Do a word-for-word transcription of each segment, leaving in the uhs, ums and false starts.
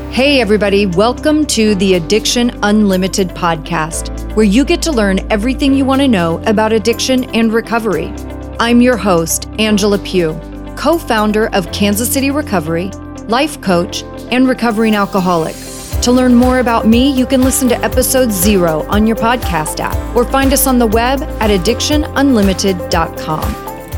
Hey everybody, welcome to the Addiction Unlimited podcast, where you get to learn everything you want to know about addiction and recovery. I'm your host, Angela Pugh, co-founder of Kansas City Recovery, life coach, and recovering alcoholic. To learn more about me, you can listen to episode zero on your podcast app or find us on the web at addiction unlimited dot com.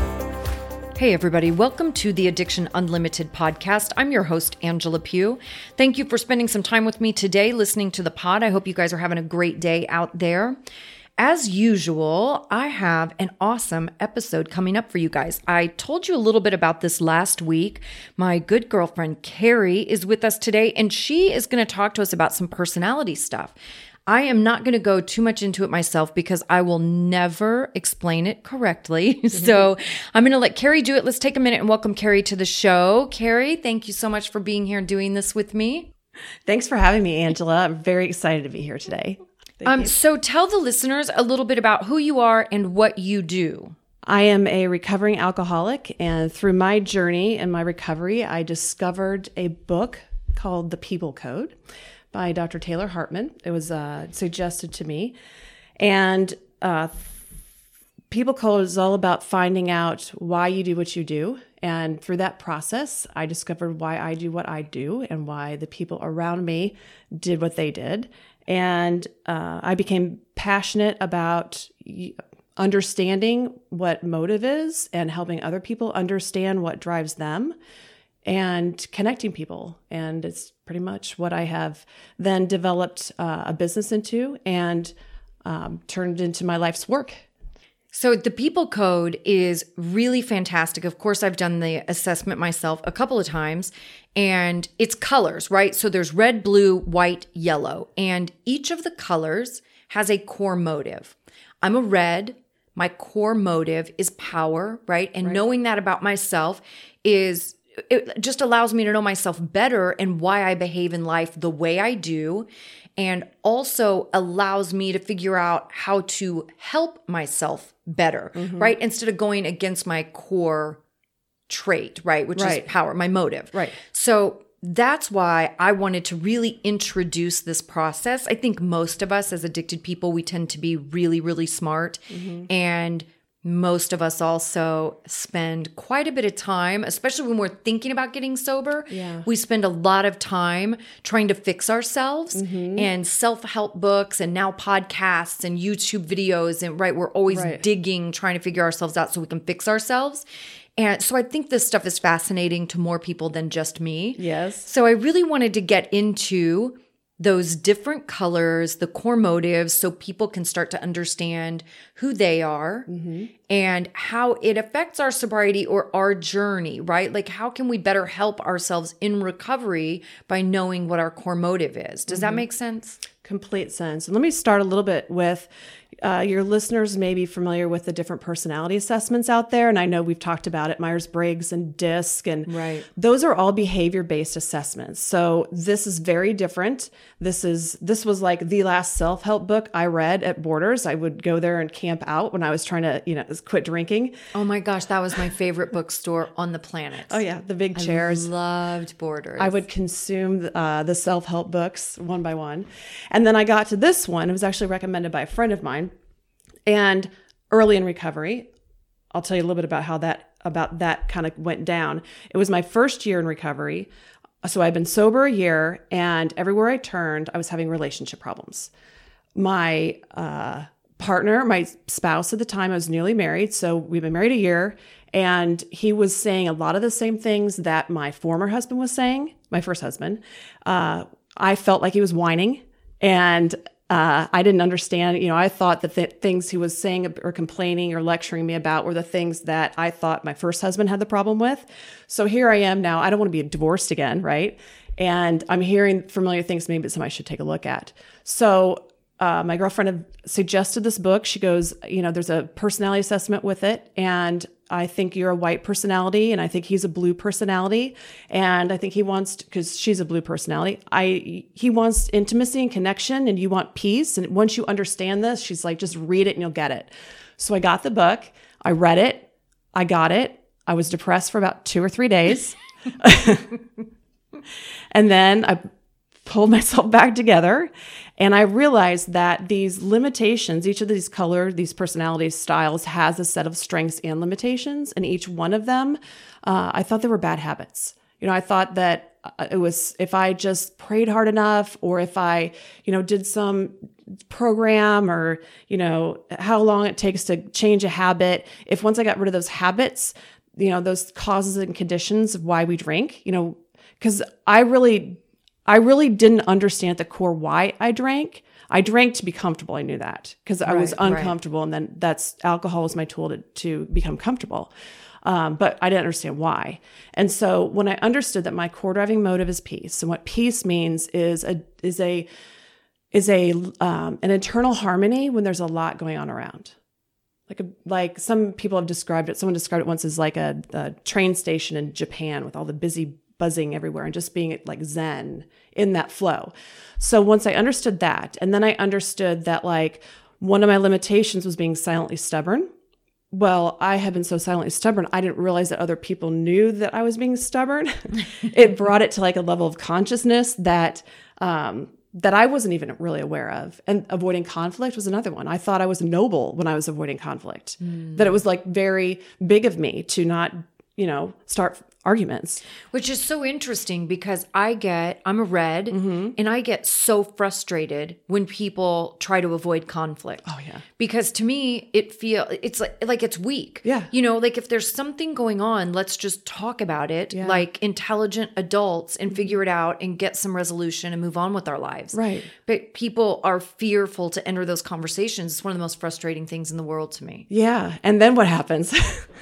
Hey everybody, welcome to the Addiction Unlimited podcast. I'm your host, Angela Pugh. Thank you for spending some time with me today listening to the pod. I hope you guys are having a great day out there. As usual, I have an awesome episode coming up for you guys. I told you a little bit about this last week. My good girlfriend, Carrie, is with us today, and she is going to talk to us about some personality stuff. I am not going to go too much into it myself because I will never explain it correctly. Mm-hmm. So I'm going to let Carrie do it. Let's take a minute and welcome Carrie to the show. Carrie, thank you so much for being here and doing this with me. Thanks for having me, Angela. I'm very excited to be here today. Thank um, you. So tell the listeners a little bit about who you are and what you do. I am a recovering alcoholic, and through my journey and my recovery, I discovered a book called The People Code by Doctor Taylor Hartman. It was uh, suggested to me. And uh, People Code is all about finding out why you do what you do. And through that process, I discovered why I do what I do and why the people around me did what they did. And uh, I became passionate about understanding what motive is and helping other people understand what drives them and connecting people. And it's pretty much what I have then developed uh, a business into and um, turned into my life's work. So the People Code is really fantastic. Of course, I've done the assessment myself a couple of times, and it's colors, right? So there's red, blue, white, yellow, and each of the colors has a core motive. I'm a red. My core motive is power, right? And right. Knowing that about myself is it just allows me to know myself better and why I behave in life the way I do, and also allows me to figure out how to help myself better, mm-hmm. right? Instead of going against my core trait, right? Which right. is power, my motive. Right. So that's why I wanted to really introduce this process. I think most of us as addicted people, we tend to be really, really smart, mm-hmm. and most of us also spend quite a bit of time, especially when we're thinking about getting sober. Yeah. We spend a lot of time trying to fix ourselves, mm-hmm. and self-help books and now podcasts and YouTube videos. And right, we're always right. digging, trying to figure ourselves out so we can fix ourselves. And so I think this stuff is fascinating to more people than just me. Yes. So I really wanted to get into those different colors, the core motives, so people can start to understand who they are, mm-hmm. and how it affects our sobriety or our journey, right? Like, how can we better help ourselves in recovery by knowing what our core motive is? Does mm-hmm. that make sense? Complete sense. And let me start a little bit with uh, your listeners may be familiar with the different personality assessments out there. And I know we've talked about it, Myers-Briggs and DISC, and right. those are all behavior-based assessments. So this is very different. This is this was like the last self-help book I read at Borders. I would go there and camp out when I was trying to, you know, quit drinking. Oh my gosh, that was my favorite bookstore on the planet. Oh yeah, the big chairs. I loved Borders. I would consume uh, the self-help books one by one. And then I got to this one. It was actually recommended by a friend of mine. And early in recovery, I'll tell you a little bit about how that about that kind of went down. It was my first year in recovery. So I'd been sober a year, and everywhere I turned, I was having relationship problems. My uh, partner, my spouse at the time, I was newly married. So we've been married a year, and he was saying a lot of the same things that my former husband was saying, my first husband. Uh, I felt like he was whining, and Uh, I didn't understand, you know, I thought that the things he was saying or complaining or lecturing me about were the things that I thought my first husband had the problem with. So here I am now. I don't want to be divorced again, right? And I'm hearing familiar things maybe somebody should take a look at. So uh, my girlfriend had suggested this book. She goes, you know, there's a personality assessment with it, and I think you're a white personality, and I think he's a blue personality, and I think he wants, because she's a blue personality, I he wants intimacy and connection, and you want peace. And once you understand this, she's like, just read it and you'll get it. So I got the book, I read it, I got it. I was depressed for about two or three days. And then I pulled myself back together. And I realized that these limitations, each of these color, these personality styles has a set of strengths and limitations. And each one of them, uh, I thought they were bad habits. You know, I thought that it was if I just prayed hard enough, or if I, you know, did some program, or, you know, how long it takes to change a habit. If once I got rid of those habits, you know, those causes and conditions of why we drink, you know, because I really, I really didn't understand at the core why I drank. I drank to be comfortable. I knew that because I Right, was uncomfortable. Right. And then that's alcohol was my tool to, to become comfortable. Um, but I didn't understand why. And so when I understood that my core driving motive is peace, and what peace means is a, is a, is a, um, an internal harmony when there's a lot going on around. Like, a, like some people have described it. Someone described it once as like a, a train station in Japan with all the busy buzzing everywhere and just being like Zen in that flow. So once I understood that, and then I understood that like one of my limitations was being silently stubborn. Well, I had been so silently stubborn, I didn't realize that other people knew that I was being stubborn. It brought it to like a level of consciousness that, um, that I wasn't even really aware of. And avoiding conflict was another one. I thought I was noble when I was avoiding conflict, mm. that it was like very big of me to not, you know, start arguments. Which is so interesting because I get, I'm a red, mm-hmm. and I get so frustrated when people try to avoid conflict. Oh yeah. Because to me, it feel it's like, like it's weak. Yeah. You know, like if there's something going on, let's just talk about it yeah. like intelligent adults and figure it out and get some resolution and move on with our lives. Right. But people are fearful to enter those conversations. It's one of the most frustrating things in the world to me. Yeah. And then what happens?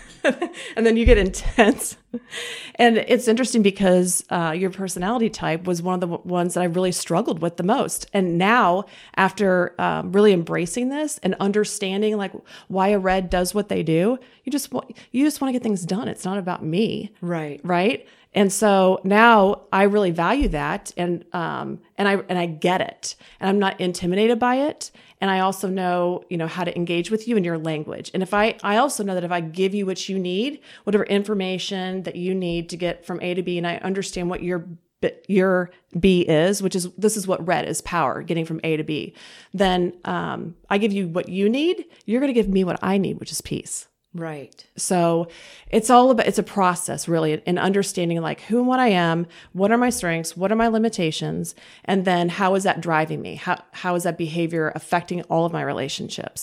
And then you get intense. And it's interesting because uh, your personality type was one of the w- ones that I really struggled with the most. And now, after um, really embracing this and understanding like why a red does what they do, you just want, you just want to get things done. It's not about me, right? Right. And so now I really value that, and um, and I and I get it, and I'm not intimidated by it. And I also know, you know, how to engage with you in your language. And if I, I also know that if I give you what you need, whatever information that you need to get from A to B, and I understand what your your B is, which is, this is what red is, power, getting from A to B, then um, I give you what you need. You're going to give me what I need, which is peace. Right. So it's all about, it's a process really in understanding like who and what I am, what are my strengths, what are my limitations, and then how is that driving me? How, how is that behavior affecting all of my relationships?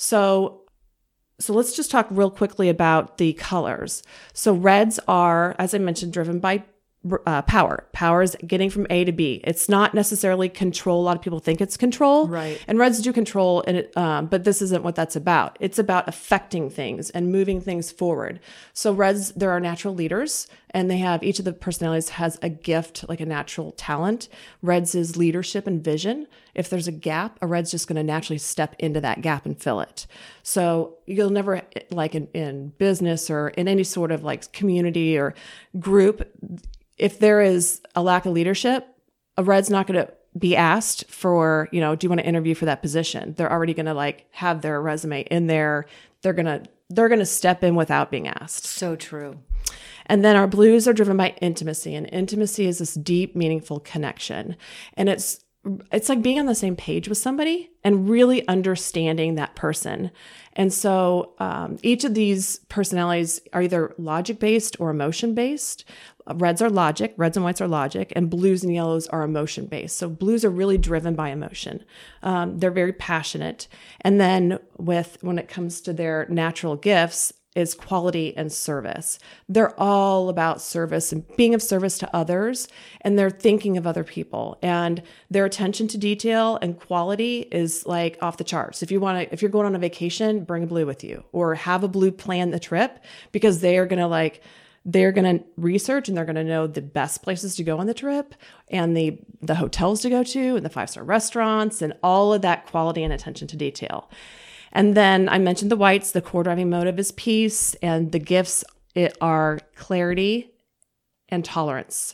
So, so let's just talk real quickly about the colors. So reds are, as I mentioned, driven by Uh, power. Power is getting from A to B. It's not necessarily control. A lot of people think it's control. Right. And reds do control, and it, um, but this isn't what that's about. It's about affecting things and moving things forward. So reds, there are natural leaders, and they have, each of the personalities has a gift, like a natural talent. Reds is leadership and vision. If there's a gap, a red's just going to naturally step into that gap and fill it. So you'll never, like in, in business or in any sort of like community or group, if there is a lack of leadership, a red's not going to be asked for, you know, do you want to interview for that position? They're already going to like have their resume in there. They're going to, they're going to step in without being asked. So true. And then our blues are driven by intimacy, and intimacy is this deep, meaningful connection. And it's, it's like being on the same page with somebody and really understanding that person. And so um, each of these personalities are either logic-based or emotion-based. Reds are logic, reds and whites are logic, and blues and yellows are emotion-based. So blues are really driven by emotion. Um, they're very passionate. And then with, when it comes to their natural gifts, is quality and service. They're all about service and being of service to others, and they're thinking of other people, and their attention to detail and quality is like off the charts. If you want to, if you're going on a vacation, bring a blue with you, or have a blue plan the trip, because they are going to like, they're going to research and they're going to know the best places to go on the trip, and the, the hotels to go to, and the five-star restaurants, and all of that quality and attention to detail. And then I mentioned the whites. The core driving motive is peace, and the gifts it are clarity and tolerance.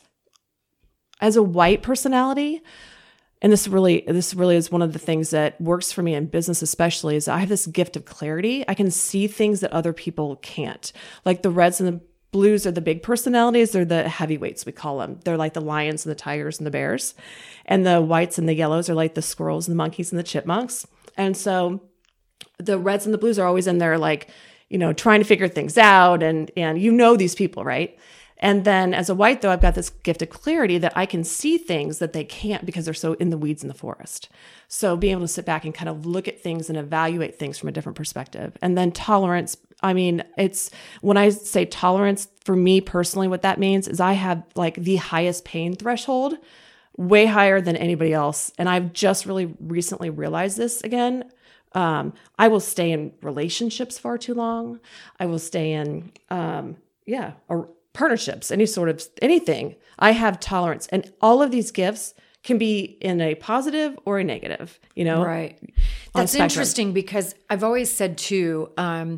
As a white personality, and this really, this really is one of the things that works for me in business, especially, is I have this gift of clarity. I can see things that other people can't. Like the reds and the blues are the big personalities. They're the heavyweights, we call them. They're like the lions and the tigers and the bears. And the whites and the yellows are like the squirrels and the monkeys and the chipmunks. And so the reds and the blues are always in there, like, you know, trying to figure things out. And, and you know these people, right? And then as a white, though, I've got this gift of clarity that I can see things that they can't because they're so in the weeds in the forest. So being able to sit back and kind of look at things and evaluate things from a different perspective. And then tolerance, I mean, it's when I say tolerance, for me personally, what that means is I have like the highest pain threshold, way higher than anybody else. And I've just really recently realized this again. Um, I will stay in relationships far too long. I will stay in, um, yeah, or partnerships, any sort of anything. I have tolerance, and all of these gifts can be in a positive or a negative, you know? Right. That's interesting because I've always said too, um,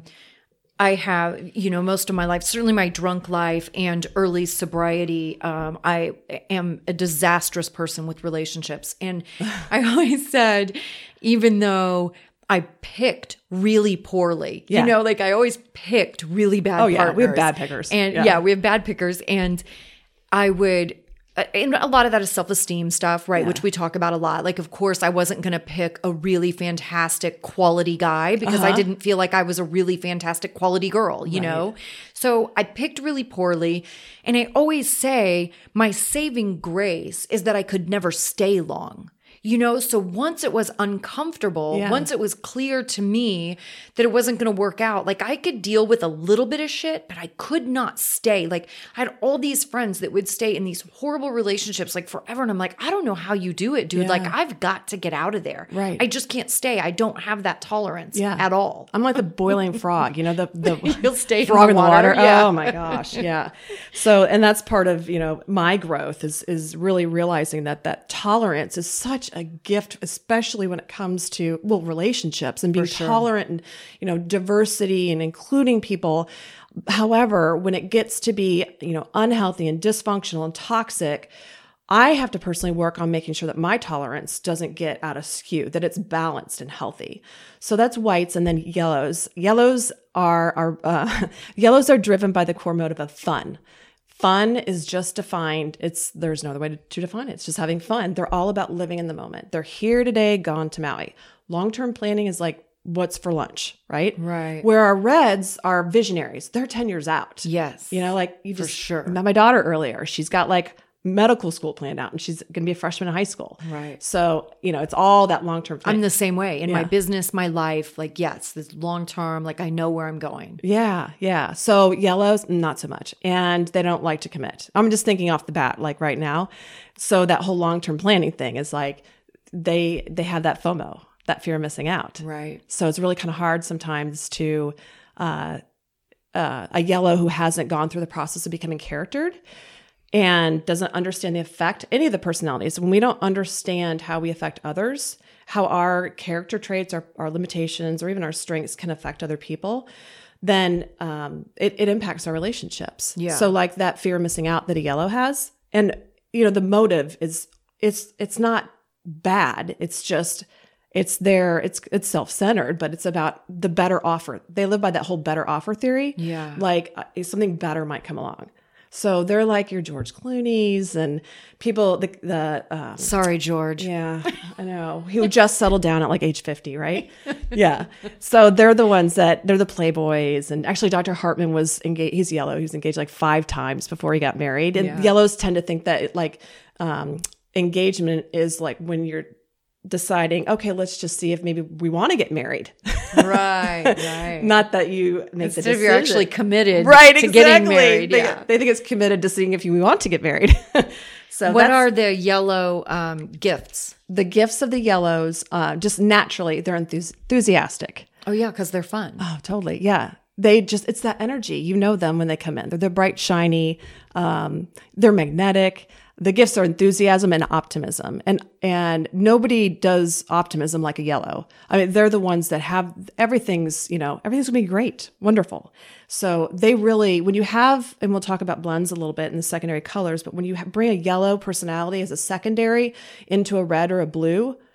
I have, you know, most of my life, certainly my drunk life and early sobriety, um, I am a disastrous person with relationships. And I always said, even though I picked really poorly. Yeah. You know, like I always picked really bad Oh, yeah. partners. We have bad pickers. And yeah. yeah, we have bad pickers. And I would, and a lot of that is self-esteem stuff, right? Yeah. Which we talk about a lot. Like, of course, I wasn't going to pick a really fantastic quality guy because Uh-huh. I didn't feel like I was a really fantastic quality girl, you Right. know? So I picked really poorly. And I always say my saving grace is that I could never stay long. You know, so once it was uncomfortable, Yeah. once it was clear to me that it wasn't going to work out, like I could deal with a little bit of shit, but I could not stay. Like I had all these friends that would stay in these horrible relationships like forever. And I'm like, I don't know how you do it, dude. Yeah. Like I've got to get out of there. Right. I just can't stay. I don't have that tolerance Yeah. at all. I'm like the boiling frog, you know, the, the You'll stay in frog the in the water, water. yeah. Oh my gosh. Yeah. So, and that's part of, you know, my growth is, is really realizing that that tolerance is such a gift, especially when it comes to, well, relationships and being sure. tolerant and, you know, diversity and including people. However, when it gets to be, you know, unhealthy and dysfunctional and toxic, I have to personally work on making sure that my tolerance doesn't get out of skew, that it's balanced and healthy. So that's whites, and then yellows. Yellows are, are uh, yellows are driven by the core motive of fun. Fun is just defined. It's there's no other way to, to define it. It's just having fun. They're all about living in the moment. They're here today, gone to Maui. Long-term planning is like, what's for lunch, right? Right. Where our reds are visionaries. They're ten years out. Yes. You know, like you For just sure. met my daughter earlier. She's got like medical school planned out and she's going to be a freshman in high school. Right. So, you know, it's all that long-term planning. I'm the same way in my Yeah. business, my life. Like, yes, this long term, like I know where I'm going. Yeah, yeah. So yellows, not so much. And they don't like to commit. I'm just thinking off the bat, like right now. So that whole long-term planning thing is like they they have that FOMO, that fear of missing out. Right. So it's really kind of hard sometimes to uh, uh, a yellow who hasn't gone through the process of becoming charactered and doesn't understand the effect, any of the personalities. When we don't understand how we affect others, how our character traits, our, our limitations, or even our strengths can affect other people, then um, it, it impacts our relationships. Yeah. So like that fear of missing out that a yellow has. And, you know, the motive is, it's, it's not bad. It's just, it's their, it's, it's self-centered, but it's about the better offer. They live by that whole better offer theory. Yeah. Like uh, something better might come along. So they're like your George Clooney's and people, the, the um, Sorry, George. yeah, I know. He would just settle down at like age fifty, right? Yeah. So they're the ones that, they're the playboys. And actually Doctor Hartman was engaged, he's yellow. He was engaged like five times before he got married. And Yeah. yellows tend to think that it, like um, engagement is like when you're deciding, okay, let's just see if maybe we want to get married. Right, right. Not that you make the Instead decision. of you're actually committed right, to exactly. getting married. They, Yeah. they think it's committed to seeing if you want to get married. So What that's are the yellow um, gifts? the gifts of the yellows? Uh, just naturally, they're enthusi- enthusiastic. Oh, yeah, because they're fun. Oh, totally. Yeah. They just, it's that energy. You know them when they come in. They're, they're bright, shiny. Um, they're magnetic. The gifts are enthusiasm and optimism. And, and nobody does optimism like a yellow. I mean, they're the ones that have everything's, you know, everything's gonna be great, wonderful. So they really, when you have, and we'll talk about blends a little bit in the secondary colors, but when you ha- bring a yellow personality as a secondary into a red or a blue,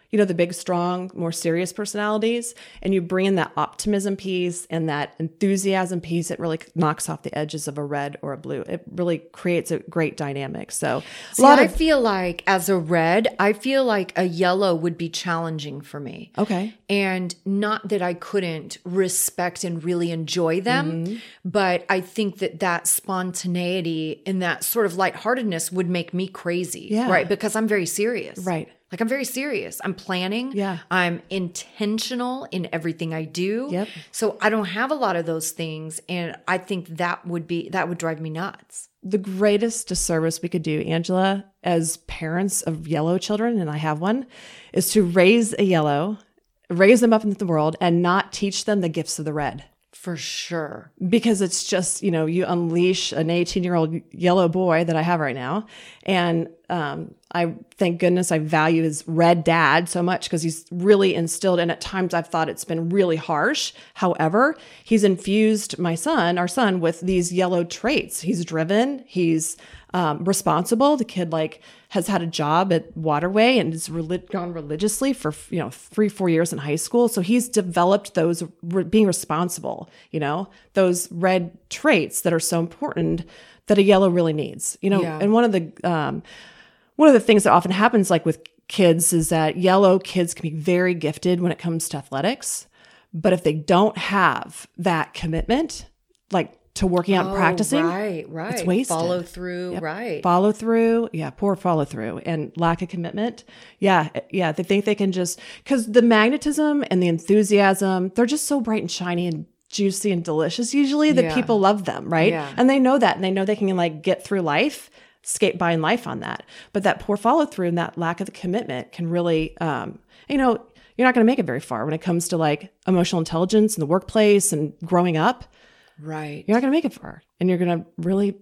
you know, the big, strong, more serious personalities, and you bring in that optimism piece and that enthusiasm piece, it really knocks off the edges of a red or a blue. It really creates a great dynamic. So See, a lot I of, feel like as a red, I feel like a yellow would be challenging for me. okay. And not that I couldn't respect and really enjoy them, Mm-hmm. but I think that that spontaneity and that sort of lightheartedness would make me crazy, Yeah. right? Because I'm very serious. Right. Like I'm very serious. I'm planning. Yeah. I'm intentional in everything I do. Yep. So I don't have a lot of those things. And I think that would be, that would drive me nuts. The greatest disservice we could do, Angela, as parents of yellow children, and I have one, is to raise a yellow, raise them up in the world and not teach them the gifts of the red. For sure. Because it's just, you know, you unleash an eighteen year old yellow boy that I have right now. And um, I, thank goodness I value his red dad so much because he's really instilled. And at times I've thought it's been really harsh. However, he's infused my son, our son, with these yellow traits. He's driven. He's um, responsible. The kid like has had a job at Waterway and has relig- gone religiously for, you know, three, four years in high school. So he's developed those re- being responsible, you know, those red traits that are so important that a yellow really needs, you know. Yeah. And one of the, um, one of the things that often happens like with kids is that yellow kids can be very gifted when it comes to athletics, but if they don't have that commitment, like to working out and Oh, practicing, right, right. it's wasted. Follow through, Yep. right. Follow through. Yeah. Poor follow through and lack of commitment. Yeah. Yeah. They think they can just, because the magnetism and the enthusiasm, they're just so bright and shiny and juicy and delicious usually that Yeah. people love them. Right. Yeah. And they know that and they know they can like get through life, skate by in life on that. But that poor follow through and that lack of the commitment can really, um, you know, you're not going to make it very far when it comes to like emotional intelligence in the workplace and growing up. Right. You're not going to make it far and you're going to really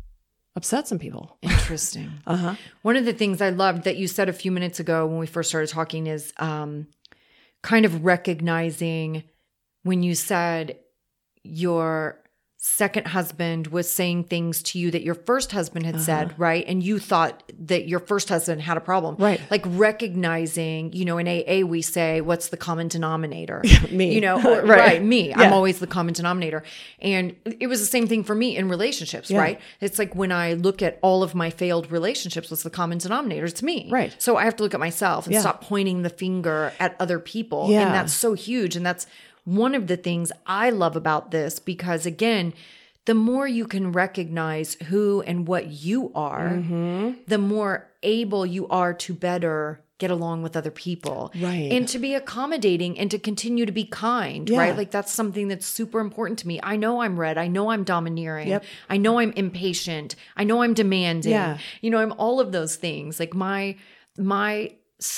upset some people. Interesting. Uh-huh. One of the things I loved that you said a few minutes ago when we first started talking is um, kind of recognizing when you said your second husband was saying things to you that your first husband had Uh-huh. said, right? And you thought that your first husband had a problem. Right. Like recognizing, you know, in A A we say, what's the common denominator? Me. You know, Right. right. Me. Yeah. I'm always the common denominator. And it was the same thing for me in relationships, Yeah. right? It's like when I look at all of my failed relationships, what's the common denominator? It's me. Right. So I have to look at myself and Yeah. stop pointing the finger at other people. Yeah. And that's so huge. And that's one of the things I love about this because, again, the more you can recognize who and what you are, Mm-hmm. the more able you are to better get along with other people. Right. And to be accommodating and to continue to be kind, Yeah. right? Like that's something that's super important to me. I know I'm red. I know I'm domineering. Yep. I know I'm impatient. I know I'm demanding. Yeah. You know, I'm all of those things. Like my, my,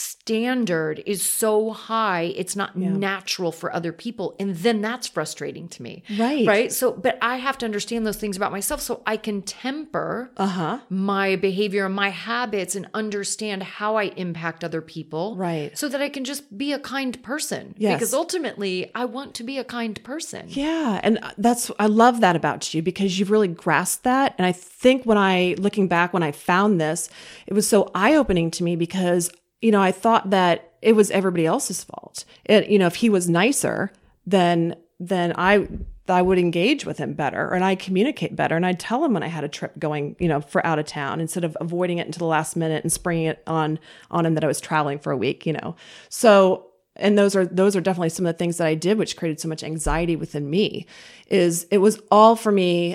standard is so high, it's not Yeah. natural for other people. And then that's frustrating to me. Right. Right. So, but I have to understand those things about myself so I can temper Uh-huh. my behavior and my habits and understand how I impact other people. Right. So that I can just be a kind person. Yes. Because ultimately, I want to be a kind person. Yeah. And that's, I love that about you because you've really grasped that. And I think when I, looking back, when I found this, it was so eye-opening to me because, you know, I thought that it was everybody else's fault. It, you know, if he was nicer, then, then I, I would engage with him better and I'd communicate better. And I'd tell him when I had a trip going, you know, for out of town instead of avoiding it until the last minute and springing it on, on him that I was traveling for a week, you know? So, and those are, those are definitely some of the things that I did, which created so much anxiety within me is it was all for me.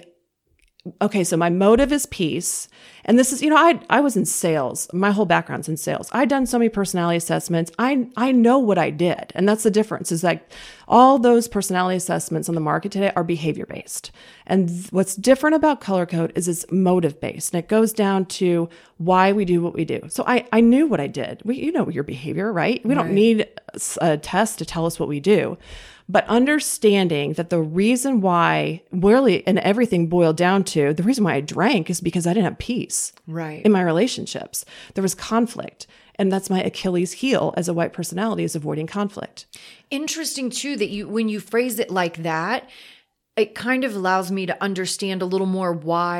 Okay, so my motive is peace. And this is, you know, I I was in sales. My whole background's in sales. I'd done so many personality assessments. I I know what I did. And that's the difference is like all those personality assessments on the market today are behavior based. And th- what's different about Color Code is it's motive based. And it goes down to why we do what we do. So I, I knew what I did. We, you know your behavior, right? We don't Right. need a, a test to tell us what we do. But understanding that the reason why, really, and everything boiled down to the reason why I drank is because I didn't have peace Right. in my relationships. There was conflict. And that's my Achilles heel as a white personality is avoiding conflict. Interesting too that you when you phrase it like that, it kind of allows me to understand a little more why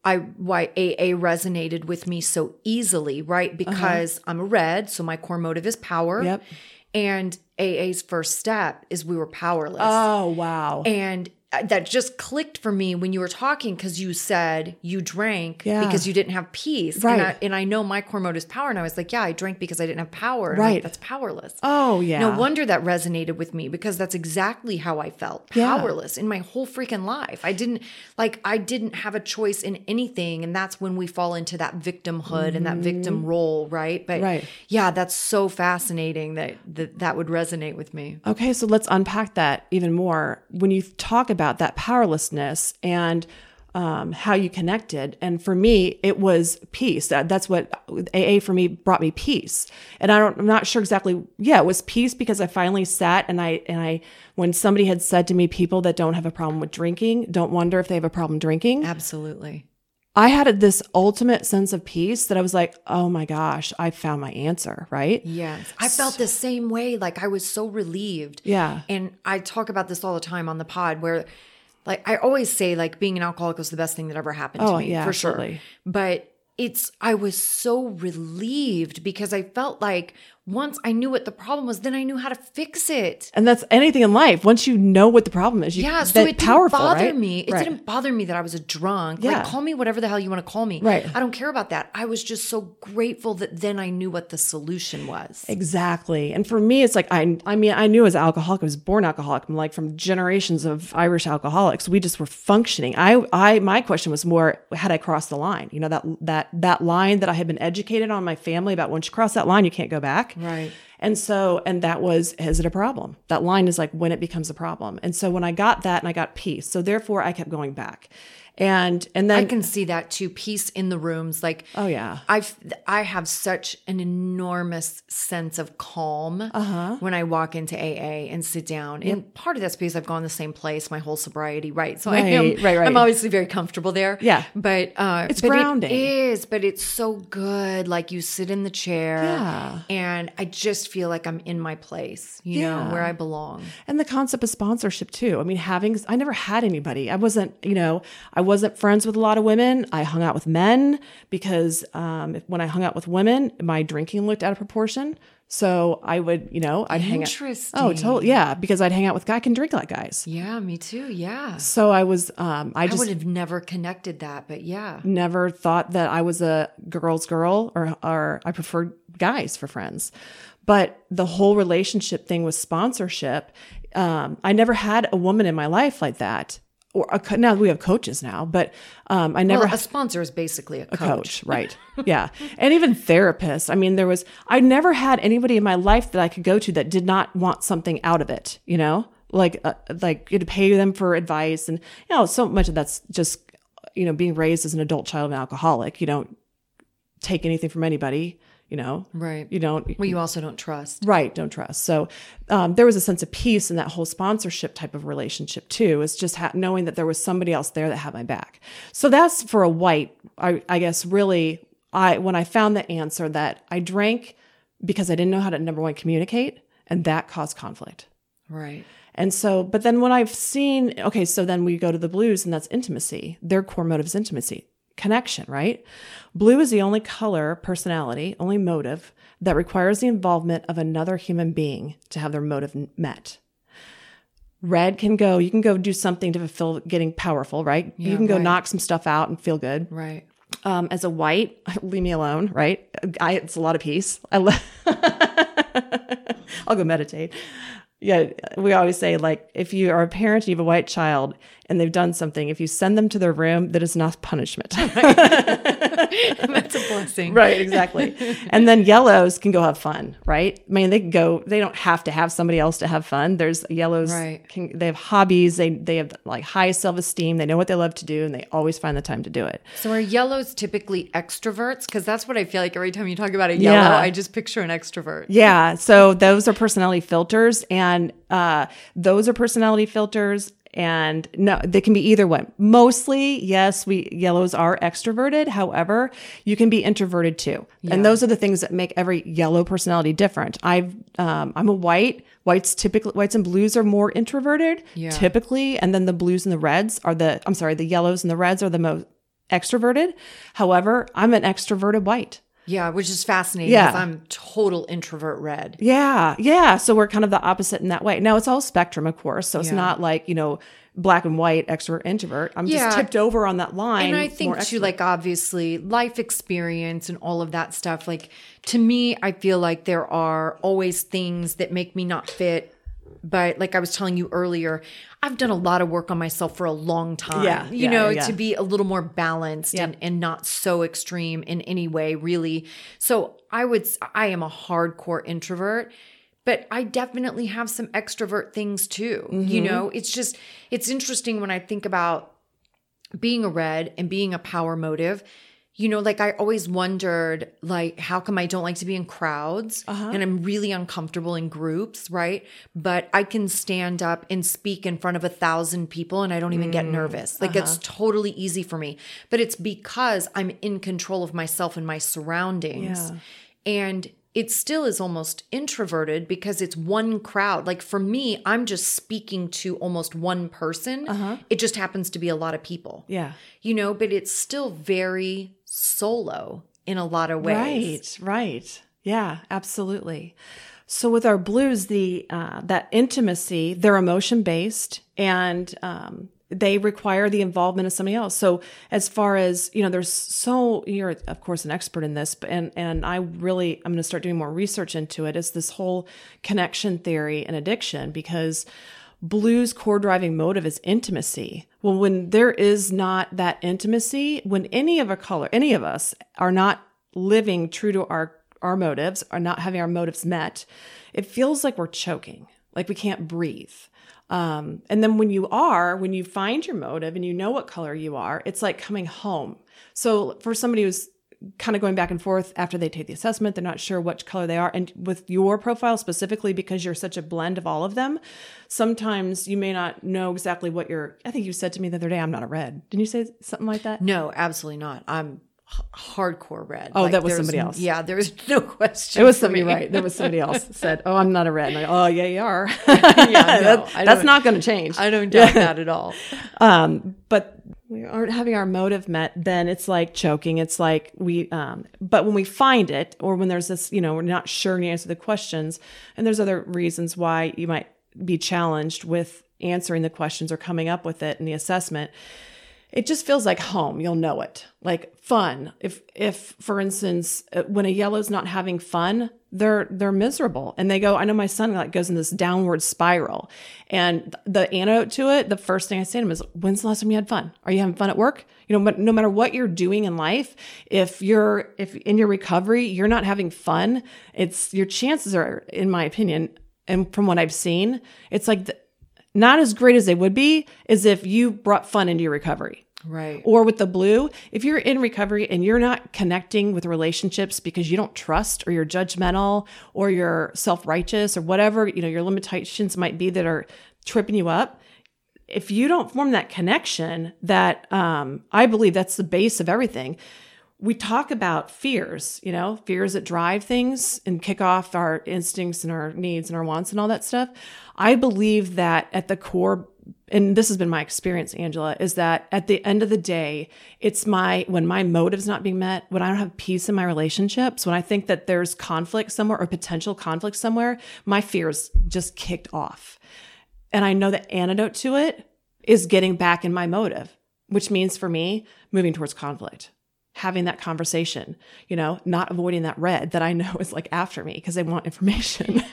I why A A resonated with me so easily, right? Because uh-huh. I'm a red, so my core motive is power. Yep. And A A's first step is we were powerless. Oh, wow. And that just clicked for me when you were talking, because you said you drank yeah. because you didn't have peace. Right. And I, and I know my core motive is power. And I was like, yeah, I drank because I didn't have power. And right. I'm like, that's powerless. Oh, yeah. No wonder that resonated with me, because that's exactly how I felt. Powerless yeah. in my whole freaking life. I didn't like, I didn't have a choice in anything. And that's when we fall into that victimhood mm-hmm. and that victim role. Right. But right. yeah, that's so fascinating that, that that would resonate with me. Okay. So let's unpack that even more. When you talk about that powerlessness and um, how you connected. And for me, it was peace. That, that's what A A for me brought me peace. And I don't, I'm not sure exactly. Yeah, it was peace because I finally sat and I, and I, when somebody had said to me, people that don't have a problem with drinking, don't wonder if they have a problem drinking. Absolutely. I had this ultimate sense of peace that I was like, oh my gosh, I found my answer, right? Yes. I felt the same way. Like I was so relieved. Yeah. And I talk about this all the time on the pod where like I always say like being an alcoholic was the best thing that ever happened oh, to me yeah, for absolutely. sure. But it's, I was so relieved because I felt like once I knew what the problem was, then I knew how to fix it. And that's anything in life. Once you know what the problem is, you, yeah, so it didn't powerful, bother right? me. It right. didn't bother me that I was a drunk. Yeah. Like, call me whatever the hell you want to call me. Right. I don't care about that. I was just so grateful that then I knew what the solution was. Exactly. And for me, it's like, I I mean, I knew as an alcoholic, I was born alcoholic. I'm like from generations of Irish alcoholics. We just were functioning. I, I, my question was more, had I crossed the line? You know, that, that, that line that I had been educated on my family about, once you cross that line, you can't go back. Right. And so, and that was, is it a problem? That line is like when it becomes a problem. And so when I got that and I got peace, so therefore I kept going back. And, and then I can see that too. Peace in the rooms. Like, oh yeah, I've, I have such an enormous sense of calm uh-huh. when I walk into A A and sit down. Yep. And part of that's because I've gone the same place my whole sobriety. Right. So right, I am, right, right. I'm obviously very comfortable there. Yeah. But, uh, it's but grounding. It is, but it's so good. Like you sit in the chair yeah. and I just feel like I'm in my place, you yeah. know, where I belong. And the concept of sponsorship too. I mean, having, I never had anybody. I wasn't, you know, I wasn't friends with a lot of women. I hung out with men because um, when I hung out with women, my drinking looked out of proportion. So I would, you know, I'd hang out. Interesting. Oh, totally. Yeah. Because I'd hang out with guys. I can drink like guys. Yeah, me too. Yeah. So I was, um, I I just would have never connected that, but yeah. never thought that I was a girl's girl or, or I preferred guys for friends. But the whole relationship thing with sponsorship, um, I never had a woman in my life like that. Or a, now we have coaches now, but um, I never. Well, a sponsor is basically a coach. A coach, right? Yeah, and even therapists. I mean, there was. I never had anybody in my life that I could go to that did not want something out of it. You know, like uh, like you had to pay them for advice, and you know, so much of that's just you know being raised as an adult child of an alcoholic. You don't take anything from anybody. You know, right. You don't. Well, you also don't trust. Right. Don't trust. So um, there was a sense of peace in that whole sponsorship type of relationship too. It's just ha- knowing that there was somebody else there that had my back. So that's for a white, I, I guess really, I when I found the answer that I drank because I didn't know how to, number one, communicate, and that caused conflict. Right. And so, but then when I've seen, okay, so then we go to the blues and that's intimacy. Their core motive is intimacy. Connection, right? Blue is the only color, personality, only motive that requires the involvement of another human being to have their motive met. Red can go, you can go do something to fulfill getting powerful, right? Yeah, you can go right. knock some stuff out and feel good. Right. Um, as a white, leave me alone, right? I, it's a lot of peace. I le- I'll go meditate. Yeah, we always say, like, if you are a parent and you have a white child and they've done something, if you send them to their room, that is not punishment. That's a blessing. Right, exactly. And then yellows can go have fun, right? I mean, they can go, they don't have to have somebody else to have fun. There's yellows, right. can, they have hobbies, they they have like high self-esteem, they know what they love to do, and they always find the time to do it. So are yellows typically extroverts? Because that's what I feel like every time you talk about a yellow, Yeah. I just picture an extrovert. Yeah, so those are personality filters, and uh, those are personality filters. And no, they can be either one. Mostly, yes, we yellows are extroverted. However, you can be introverted too. Yeah. And those are the things that make every yellow personality different. I've, um, I'm a white. Whites typically, whites and blues are more introverted, yeah. typically. And then the blues and the reds are the, I'm sorry, the yellows and the reds are the most extroverted. However, I'm an extroverted white. Yeah, which is fascinating Yeah. because I'm total introvert red. Yeah. Yeah. So we're kind of the opposite in that way. Now it's all spectrum, of course. So it's Yeah. not like, you know, black and white, extrovert, introvert. I'm Yeah. just tipped over on that line. And I think more too, extrovert. like obviously life experience and all of that stuff. Like to me, I feel like there are always things that make me not fit. But like I was telling you earlier, I've done a lot of work on myself for a long time. Yeah, You yeah, know, yeah. to be a little more balanced Yeah. and, and not so extreme in any way, really. So I would, I am a hardcore introvert, but I definitely have some extrovert things too. You Mm-hmm. know, it's just, it's interesting when I think about being a red and being a power motive. You know, like I always wondered, like, how come I don't like to be in crowds Uh-huh. and I'm really uncomfortable in groups, right? But I can stand up and speak in front of a thousand people and I don't even get nervous. Like it's totally easy for me. But it's because I'm in control of myself and my surroundings. Yeah. And it still is almost introverted because it's one crowd. Like for me, I'm just speaking to almost one person. It just happens to be a lot of people. Yeah. You know, but it's still very solo in a lot of ways. Right, right. Yeah, absolutely. So with our blues, the uh, that intimacy, they're emotion based, and um, they require the involvement of somebody else. So as far as, you know, there's so, you're of course an expert in this, but and and I really I'm going to start doing more research into it. Is this whole connection theory and addiction, because blues core driving motive is intimacy. Well, when there is not that intimacy, when any of a color, any of us are not living true to our, our motives, are not having our motives met, it feels like we're choking, like we can't breathe. Um, and then when you are, when you find your motive and you know what color you are, it's like coming home. So for somebody who's kind of going back and forth after they take the assessment, they're not sure which color they are. And with your profile specifically, because you're such a blend of all of them, sometimes you may not know exactly what you're, I think you said to me the other day, I'm not a red. Didn't you say something like that? No, absolutely not. I'm h- hardcore red. Oh, that was there's- somebody else. Yeah, there's no question. It was for somebody, me. right. There was somebody else said, oh, I'm not a red. And I, oh, yeah, you are. Yeah, no, That- I that's don't- not going to change. I don't doubt that at all. Um, but we aren't having our motive met, then it's like choking. It's like we, um, but when we find it, or when there's this, you know, we're not sure to answer the questions, and there's other reasons why you might be challenged with answering the questions or coming up with it in the assessment. It just feels like home. You'll know it. Like fun. If, if for instance, uh, when a yellow's not having fun, they're, they're miserable. And they go, I know my son like goes in this downward spiral. And the antidote to it, the first thing I say to him is, when's the last time you had fun? Are you having fun at work? You know, but no matter what you're doing in life, if you're, if in your recovery, you're not having fun, it's your chances are, in my opinion, and from what I've seen, it's like the, not as great as they would be as if you brought fun into your recovery. Right. Or with the blue, if you're in recovery and you're not connecting with relationships because you don't trust, or you're judgmental, or you're self-righteous, or whatever, you know, your limitations might be that are tripping you up. If you don't form that connection, that um, I believe that's the base of everything. We talk about fears, you know, fears that drive things and kick off our instincts and our needs and our wants and all that stuff. I believe that at the core, and this has been my experience, Angela, is that at the end of the day, it's my, when my motive's not being met, when I don't have peace in my relationships, when I think that there's conflict somewhere or potential conflict somewhere, my fears just kicked off. And I know the antidote to it is getting back in my motive, which means for me, moving towards conflict. Having that conversation, you know, not avoiding that red that I know is like after me because they want information.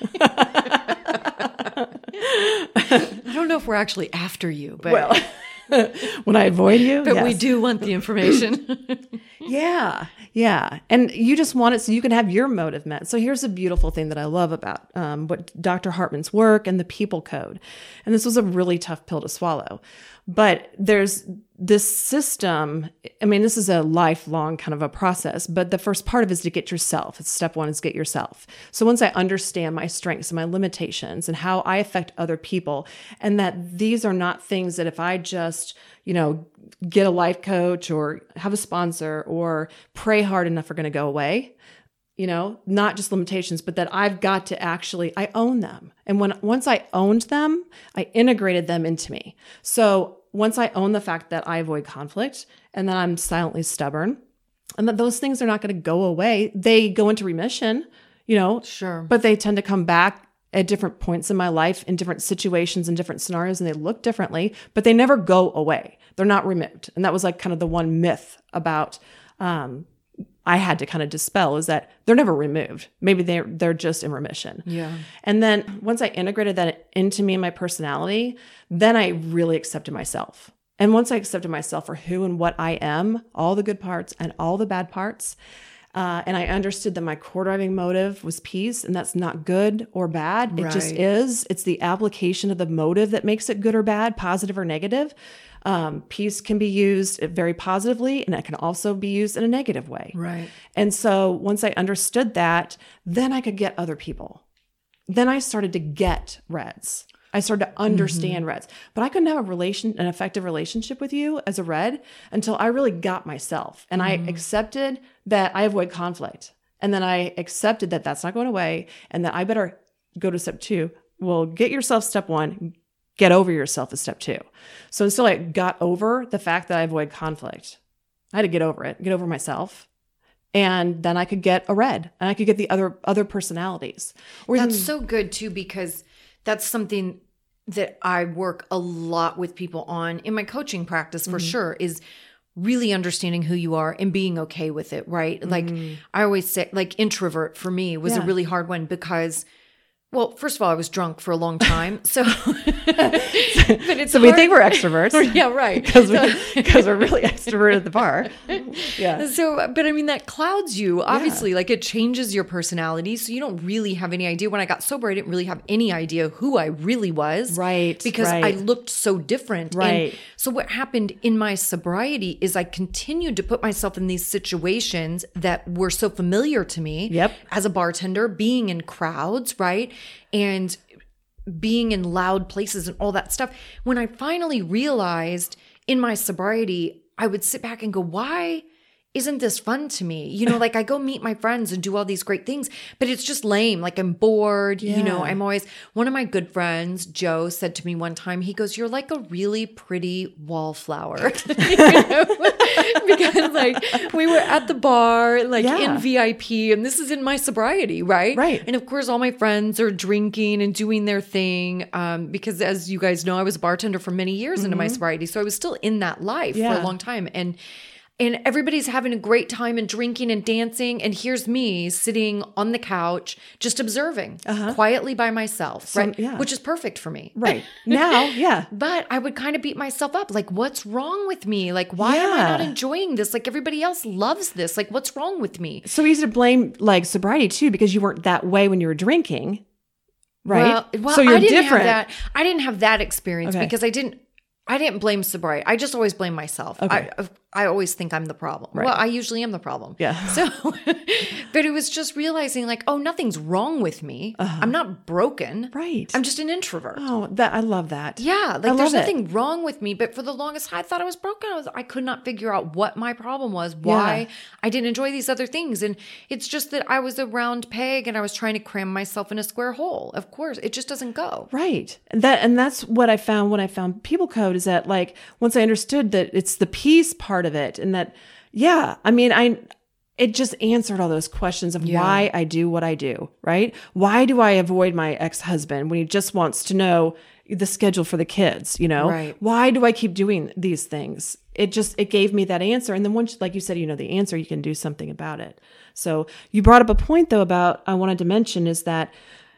I don't know if we're actually after you, but Well, when I avoid you, but yes. we do want the information. Yeah. Yeah. And you just want it so you can have your motive met. So here's a beautiful thing that I love about um, what Doctor Hartman's work and the People Code. And this was a really tough pill to swallow. But there's this system. I mean, this is a lifelong kind of a process, but the first part of it is to get yourself. It's step one is get yourself. So once I understand my strengths and my limitations and how I affect other people, and that these are not things that if I just, you know, get a life coach or have a sponsor or pray hard enough are going to go away, you know, not just limitations, but that I've got to actually, I own them. And when, once I owned them, I integrated them into me. So once I own the fact that I avoid conflict and that I'm silently stubborn and that those things are not going to go away, they go into remission, you know, Sure. but they tend to come back at different points in my life, in different situations and different scenarios, and they look differently, but they never go away. They're not removed. And that was like kind of the one myth about, um, I had to kind of dispel, is that they're never removed. Maybe they're, they're just in remission. Yeah. And then once I integrated that into me and my personality, then I really accepted myself. And once I accepted myself for who and what I am, all the good parts and all the bad parts, Uh, and I understood that my core driving motive was peace, and that's not good or bad. It Right. just is. It's the application of the motive that makes it good or bad, positive or negative. Um, peace can be used very positively, and it can also be used in a negative way. Right. And so once I understood that, then I could get other people. Then I started to get reds. I started to understand mm-hmm. reds, but I couldn't have a relation, an effective relationship with you as a red until I really got myself, and mm-hmm. I accepted that I avoid conflict, and then I accepted that that's not going away, and that I better go to step two. Well, get yourself step one, get over yourself is step two. So until I got over the fact that I avoid conflict, I had to get over it, get over myself. And then I could get a red, and I could get the other other personalities. Or that's even, so good too, because that's something that I work a lot with people on in my coaching practice for mm-hmm. sure, is really understanding who you are and being okay with it, right? Mm-hmm. Like I always say, like introvert for me was yeah. a really hard one because, well, first of all, I was drunk for a long time. So, but it's so we think we're extroverts. Yeah, right. Because we, because we're really extroverted at the bar. Yeah. So, but I mean, that clouds you, obviously. Yeah. Like it changes your personality. So you don't really have any idea. When I got sober, I didn't really have any idea who I really was. Right. Because right. I looked so different. Right. And so what happened in my sobriety is I continued to put myself in these situations that were so familiar to me. Yep. As a bartender, being in crowds, right? And being in loud places and all that stuff. When I finally realized in my sobriety, I would sit back and go, why isn't this fun to me? You know, like I go meet my friends and do all these great things, but it's just lame. Like I'm bored, yeah. you know, I'm always, one of my good friends, Joe, said to me one time, he goes, you're like a really pretty wallflower. You know? Because like we were at the bar, like yeah. in V I P, and this is in my sobriety, right? Right. And of course, all my friends are drinking and doing their thing. Um, because as you guys know, I was a bartender for many years mm-hmm. into my sobriety. So I was still in that life yeah. for a long time. And And everybody's having a great time and drinking and dancing. And here's me sitting on the couch, just observing uh-huh. quietly by myself, so, right? Yeah. Which is perfect for me. Right. Now, yeah. But I would kind of beat myself up. Like, what's wrong with me? Like, why yeah. am I not enjoying this? Like, everybody else loves this. Like, what's wrong with me? So easy to blame like sobriety too, because you weren't that way when you were drinking, right? Well, well so you're I didn't different. Have that. I didn't have that experience okay. because I didn't, I didn't blame sobriety. I just always blame myself. Okay. I, I always think I'm the problem. Right. Well, I usually am the problem. Yeah. So, but it was just realizing like, oh, nothing's wrong with me. Uh-huh. I'm not broken. Right. I'm just an introvert. Oh, that I love that. Yeah. Like I there's love nothing it. wrong with me. But for the longest time, I thought I was broken. I was, I could not figure out what my problem was, why yeah. I didn't enjoy these other things. And it's just that I was a round peg and I was trying to cram myself in a square hole. Of course, it just doesn't go. Right. And that, and that's what I found when I found People Code is that like, once I understood that it's the peace part of it and that, yeah, I mean, I, it just answered all those questions of yeah. why I do what I do, right? Why do I avoid my ex-husband when he just wants to know the schedule for the kids, you know? Right. Why do I keep doing these things? It just, it gave me that answer. And then once, like you said, you know, the answer, you can do something about it. So you brought up a point though about, I wanted to mention is that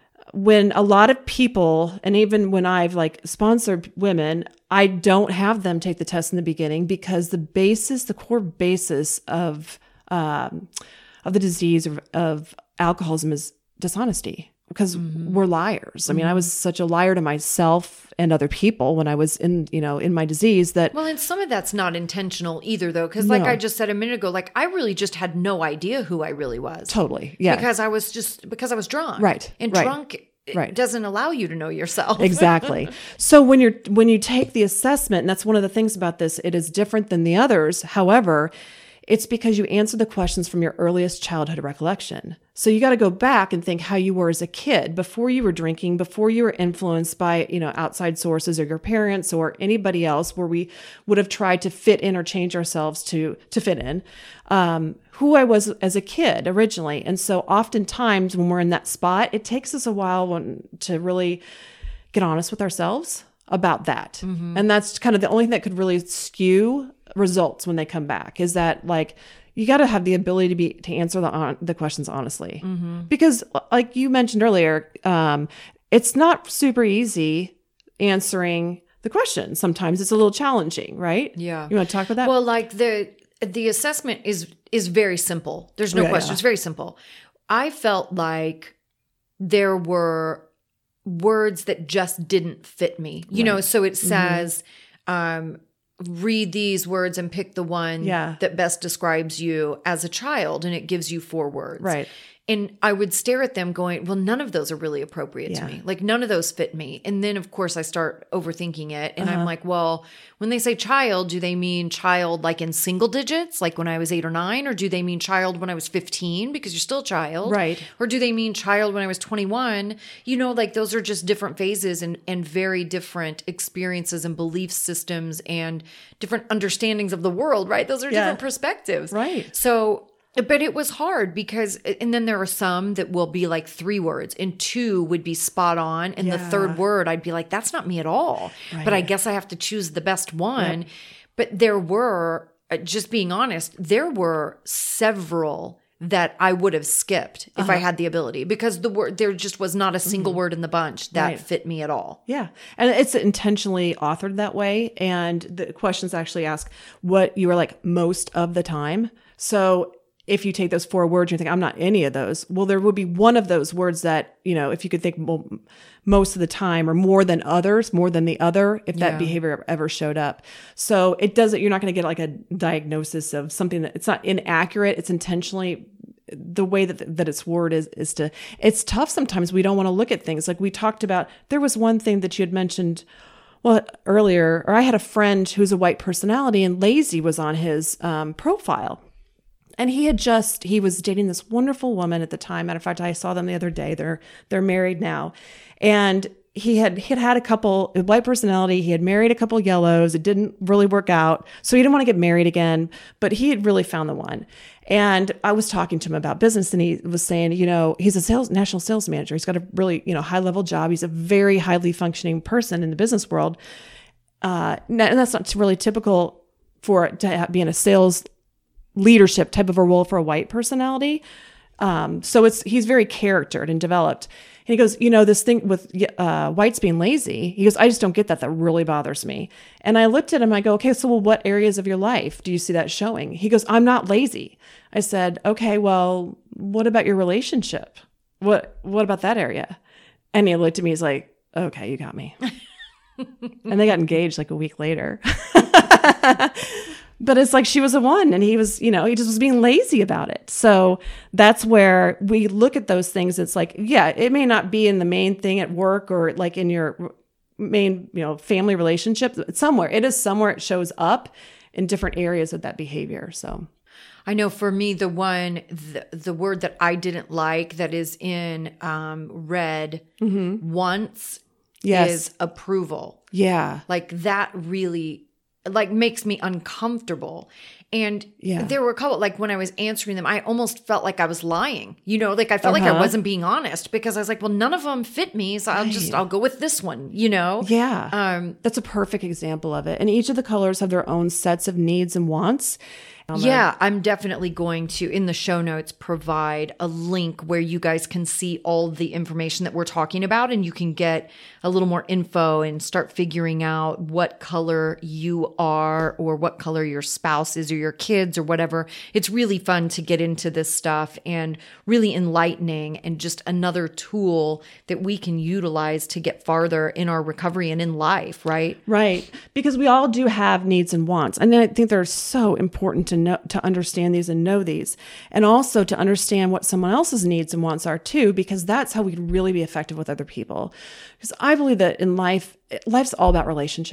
when a lot of people, and even when I've like sponsored women, I don't have them take the test in the beginning because the basis, the core basis of um, of the disease of, of alcoholism is dishonesty because mm-hmm. we're liars. I mean, mm-hmm. I was such a liar to myself and other people when I was in, you know, in my disease that. Well, and some of that's not intentional either though. Cause no. like I just said a minute ago, like I really just had no idea who I really was. Totally. Yeah. Because I was just, because I was drunk. Right. And right. drunk it right. doesn't allow you to know yourself. Exactly. So when you're, when you take the assessment, and that's one of the things about this, it is different than the others. However, it's because you answered the questions from your earliest childhood recollection. So you got to go back and think how you were as a kid before you were drinking, before you were influenced by, you know, outside sources or your parents or anybody else, where we would have tried to fit in or change ourselves to, to fit in, um, who I was as a kid originally. And so oftentimes when we're in that spot, it takes us a while when, to really get honest with ourselves about that. Mm-hmm. And that's kind of the only thing that could really skew results when they come back, is that like, you got to have the ability to be, to answer the, on, the questions honestly, mm-hmm. because like you mentioned earlier, um, it's not super easy answering the question. Sometimes it's a little challenging, right? Yeah. You want to talk about that? Well, like the, the assessment is, is very simple. There's no yeah, question. Yeah. It's very simple. I felt like there were words that just didn't fit me, you right. know? So it says, mm-hmm. um, read these words and pick the one yeah. that best describes you as a child. And it gives you four words. Right. And I would stare at them going, well, none of those are really appropriate yeah. to me. Like none of those fit me. And then of course I start overthinking it. And uh-huh. I'm like, well, when they say child, do they mean child like in single digits, like when I was eight or nine? Or do they mean child when I was fifteen because you're still a child? Right. Or do they mean child when I was twenty-one? You know, like those are just different phases and, and very different experiences and belief systems and different understandings of the world, right? Those are yeah. different perspectives. Right. So but it was hard because, and then there are some that will be like three words and two would be spot on. And yeah. the third word, I'd be like, that's not me at all. Right. But I guess I have to choose the best one. Yep. But there were, just being honest, there were several that I would have skipped if uh-huh. I had the ability, because the word, there just was not a single mm-hmm. word in the bunch that right. fit me at all. Yeah. And it's intentionally authored that way. And the questions actually ask what you are like most of the time. So if you take those four words, you think, I'm not any of those. Well, there would be one of those words that, you know, if you could think, well, most of the time or more than others, more than the other, if that yeah. behavior ever showed up. So it doesn't, you're not going to get like a diagnosis of something that it's not inaccurate. It's intentionally the way that that its word is, is to, it's tough. Sometimes we don't want to look at things like we talked about. There was one thing that you had mentioned well earlier, or I had a friend who's a white personality and lazy was on his um, profile. And he had just, he was dating this wonderful woman at the time. Matter of fact, I saw them the other day. They're, they're married now. And he had, he had had a couple, a white personality. He had married a couple yellows. It didn't really work out. So he didn't want to get married again, but he had really found the one. And I was talking to him about business and he was saying, you know, he's a sales, national sales manager. He's got a really, you know, high level job. He's a very highly functioning person in the business world. Uh, and that's not really typical for it to be in a sales leadership type of a role for a white personality. Um, so it's, he's very charactered and developed. And he goes, you know, this thing with uh, whites being lazy, he goes, I just don't get that. That really bothers me. And I looked at him, I go, okay, so well, what areas of your life do you see that showing? He goes, I'm not lazy. I said, okay, well, what about your relationship? What, what about that area? And he looked at me, he's like, okay, you got me. And they got engaged like a week later. But it's like she was a one and he was, you know, he just was being lazy about it. So that's where we look at those things. It's like, yeah, it may not be in the main thing at work or like in your main, you know, family relationship. Somewhere it is somewhere it shows up in different areas of that behavior. So I know for me, the one, the, the word that I didn't like that is in um, red mm-hmm. once yes. is approval. Yeah. Like that really like makes me uncomfortable. And yeah. there were a couple, like when I was answering them, I almost felt like I was lying, you know, like I felt uh-huh. like I wasn't being honest because I was like, well, none of them fit me. So I'll just, I'll go with this one, you know? Yeah. Um, That's a perfect example of it. And each of the colors have their own sets of needs and wants. Yeah, I'm definitely going to, in the show notes, provide a link where you guys can see all the information that we're talking about and you can get a little more info and start figuring out what color you are or what color your spouse is or your kids or whatever. It's really fun to get into this stuff and really enlightening and just another tool that we can utilize to get farther in our recovery and in life, right? Right. Because we all do have needs and wants. And I think they're so important to know, to understand these and know these, and also to understand what someone else's needs and wants are too, because that's how we can really be effective with other people. Because I believe that in life, life's all about relationships.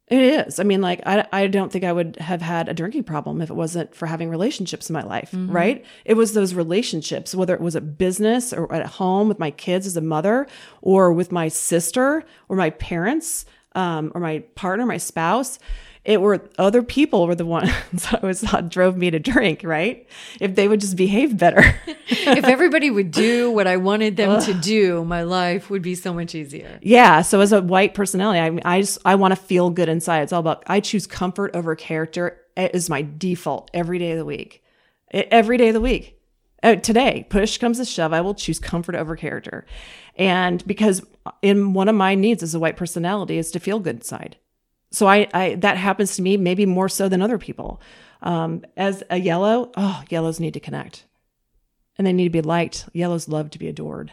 It is. I mean, like, I, I don't think I would have had a drinking problem if it wasn't for having relationships in my life, mm-hmm. right? It was those relationships, whether it was at business or at home with my kids as a mother, or with my sister or my parents, um, or my partner, my spouse. It were other people were the ones that I always thought drove me to drink, right? If they would just behave better. If everybody would do what I wanted them Ugh. to do, my life would be so much easier. Yeah. So as a white personality, I I just, I want to feel good inside. It's all about, I choose comfort over character. It is my default every day of the week. It, every day of the week. Uh, today, push comes to shove, I will choose comfort over character. And because in one of my needs as a white personality is to feel good inside. So I, I, that happens to me maybe more so than other people. Um, as a yellow, oh, yellows need to connect and they need to be liked. Yellows love to be adored.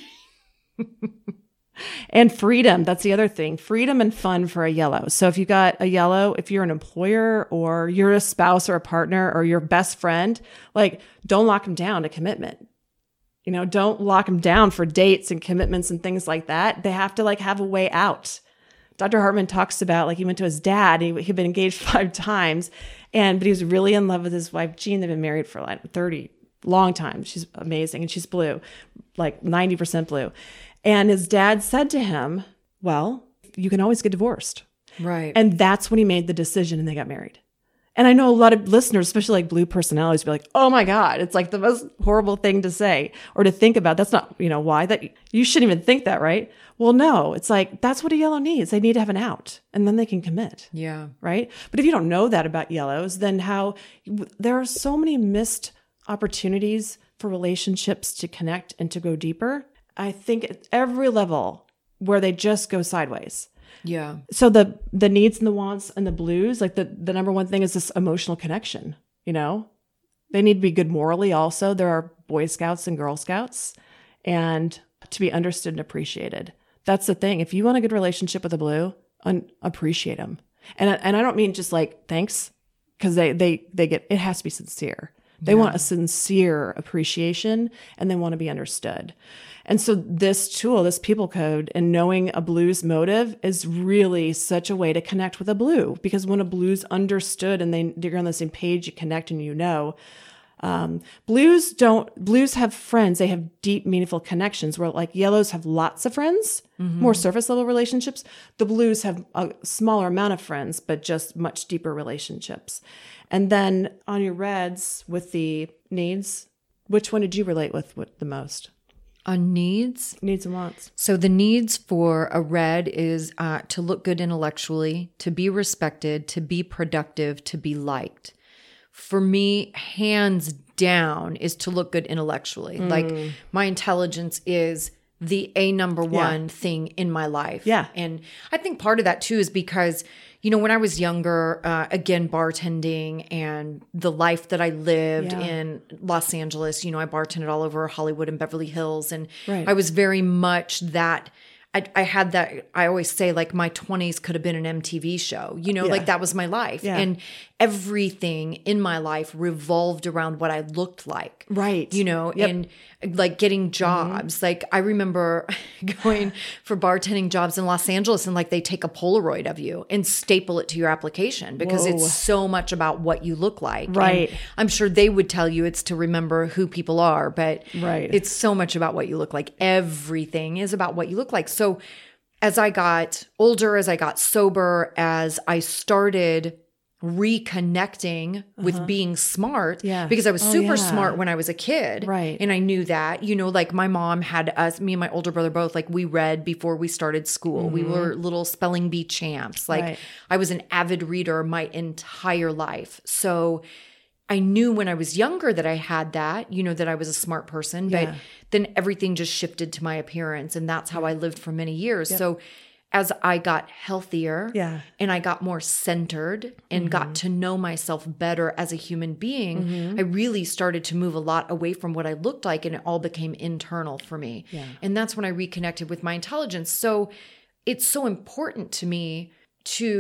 And freedom. That's the other thing. Freedom and fun for a yellow. So if you got a yellow, if you're an employer or you're a spouse or a partner or your best friend, like don't lock them down to commitment. You know, don't lock them down for dates and commitments and things like that. They have to like have a way out. Doctor Hartman talks about, like, he went to his dad, he, he'd been engaged five times, and but he was really in love with his wife, Jean. They've been married for like thirty, long time. She's amazing, and she's blue, like ninety percent blue. And his dad said to him, well, you can always get divorced. Right. And that's when he made the decision and they got married. And I know a lot of listeners, especially like blue personalities, be like, oh my God, it's like the most horrible thing to say or to think about. That's not, you know, why that you shouldn't even think that, right? Well, no, it's like, that's what a yellow needs. They need to have an out and then they can commit. Yeah. Right. But if you don't know that about yellows, then how there are so many missed opportunities for relationships to connect and to go deeper. I think at every level where they just go sideways. Yeah. So the the needs and the wants and the blues, like the, the number one thing is this emotional connection, you know? They need to be good morally also. There are Boy Scouts and Girl Scouts, and to be understood and appreciated. That's the thing. If you want a good relationship with a blue, un- appreciate them. And, and I don't mean just like, thanks, because they, they, they get, it has to be sincere. They yeah. want a sincere appreciation and they want to be understood. And so this tool, this people code, and knowing a blue's motive is really such a way to connect with a blue, because when a blue's understood and they, they're on the same page, you connect and you know. Um, blues don't, blues have friends. They have deep, meaningful connections, where like yellows have lots of friends, mm-hmm. more surface level relationships. The blues have a smaller amount of friends, but just much deeper relationships. And then on your reds with the needs, which one did you relate with, with the most? On needs? Needs and wants. So the needs for a red is uh, to look good intellectually, to be respected, to be productive, to be liked. For me, hands down, is to look good intellectually. Mm. Like my intelligence is the a number one yeah. thing in my life. Yeah. And I think part of that too is because, you know, when I was younger, uh, again, bartending and the life that I lived yeah. in Los Angeles, you know, I bartended all over Hollywood and Beverly Hills. And right. I was very much that, I, I had that, I always say like my twenties could have been an M T V show, you know, yeah. like that was my life. Yeah. And everything in my life revolved around what I looked like. Right. You know, yep. and like getting jobs. Mm-hmm. Like I remember going for bartending jobs in Los Angeles, and like they take a Polaroid of you and staple it to your application because Whoa. It's so much about what you look like. Right. And I'm sure they would tell you it's to remember who people are, but right. it's so much about what you look like. Everything is about what you look like. So as I got older, as I got sober, as I started reconnecting with uh-huh. being smart yeah. because I was oh, super yeah. smart when I was a kid. Right. And I knew that, you know, like my mom had us, me and my older brother both, like we read before we started school. Mm-hmm. We were little spelling bee champs. Like right. I was an avid reader my entire life. So I knew when I was younger that I had that, you know, that I was a smart person, but yeah. then everything just shifted to my appearance. And that's how I lived for many years. Yep. So as I got healthier yeah. and I got more centered and mm-hmm. got to know myself better as a human being, mm-hmm. I really started to move a lot away from what I looked like, and it all became internal for me. Yeah. And that's when I reconnected with my intelligence. So it's so important to me to